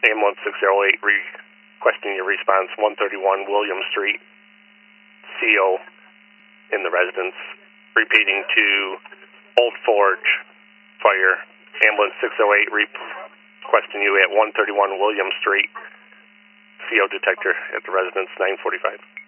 Ambulance 608 requesting your response, 131 William Street, CO in the residence. Repeating to Old Forge Fire, Ambulance 608 requesting you at 131 William Street, CO detector at the residence, 945.